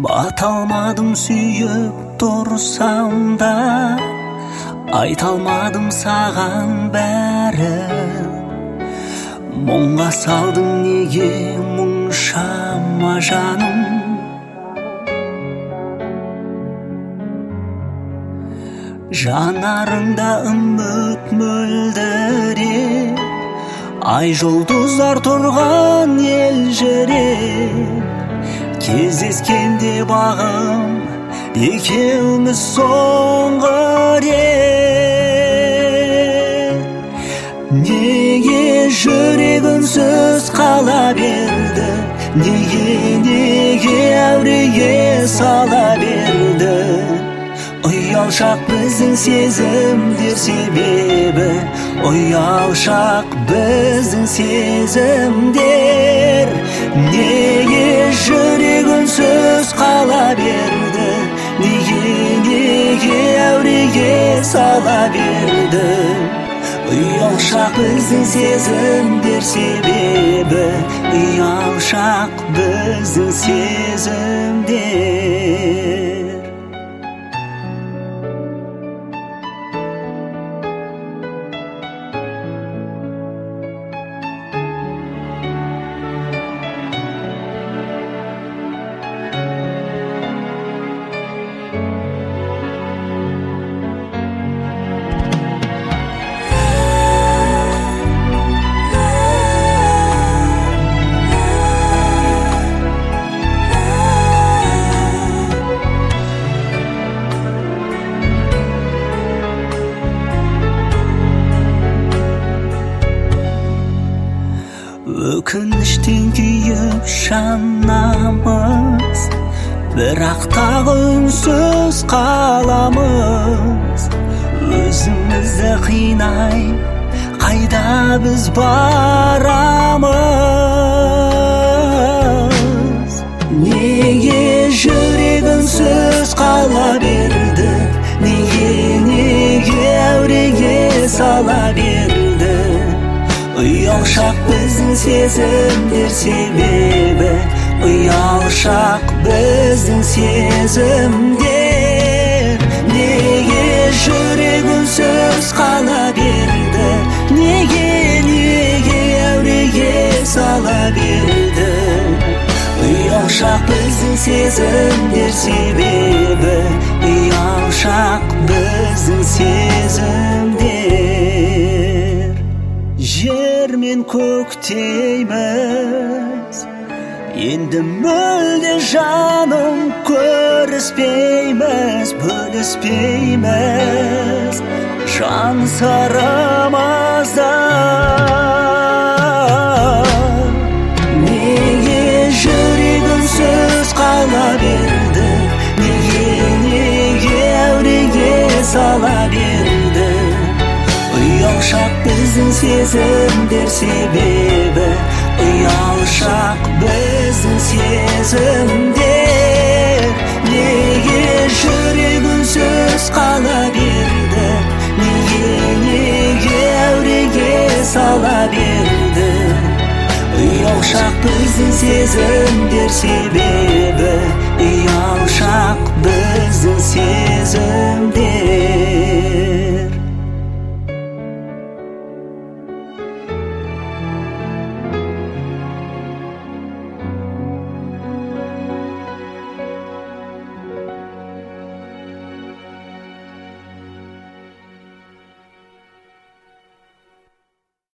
Бата алмадым сүйіп тұрсам да, айта алмадым саған бәрін. Мұңға салдың неге мұңшама жаным? Жанарыңда үміт мөлдіреп, ай жұлдыздар тұрған елжіреп. Кездескенде бағым екеуміз соңғы рет. Неге жүрегімсіз қала берді? Неге әуреге сала берді? Ұялшақ біздің сезімдер себебі, ұялшақ біздің сезімдер. Неге жүрегімсіз қала берді? Неге әуреге сала берді? Ұялшақ біздің сезімдер себебі, ұялшақ біздің сезімдер. Өкініштен күйіп жанамыз, бірақ тағы үнсіз қаламыз. Өзімізді қинай, қайда біз барамыз? Неге жүрегімсіз қала берді? Неге әуреге сала берді? Ұялшақ біздің сезімдер себебі, ұялшақ біздің сезімдер. Неге жүрегімсіз қала берді? Неге әуреге сала берді? Ұялшақ біздің сезімдер себебі, ұялшақ біздің сезімдер. Жер мен көктейміз, енді мүлде жаным көріспейміз, бөліспейміз жан сырымыздан. Неге жүрегімсіз қала берді? Неге әуреге сала берді? Ұялшақ біздің сезімдер себебі, ұялшақ біздің сезімдер. Неге жүрегімсіз қала берді? Неге әуреге сала берді? Ұялшақ біздің сезімдер себебі, ұялшақ біздің